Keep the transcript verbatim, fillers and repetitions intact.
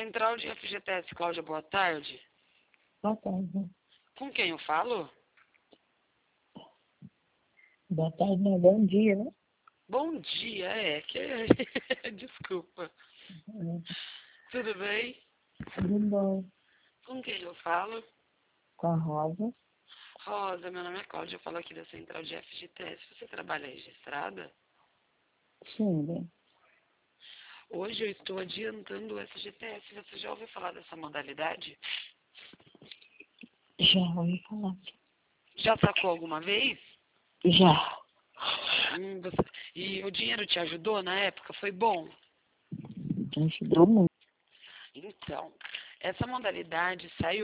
Central de F G T S, Cláudia, boa tarde. Boa tarde. Com quem eu falo? Boa tarde, não, bom dia, né? Bom dia, é, que desculpa. É, Tudo bem? tudo bom. Com quem eu falo? Com a Rosa? Rosa, meu nome é Cláudia, eu falo aqui da Central de F G T S. Você trabalha registrada? Sim, bem. Hoje eu estou adiantando o F G T S. Você já ouviu falar dessa modalidade? Já ouvi falar. Já sacou alguma vez? Já. Hum, você- E o dinheiro te ajudou na época? Foi bom? Ajudou muito. Então, essa modalidade saiu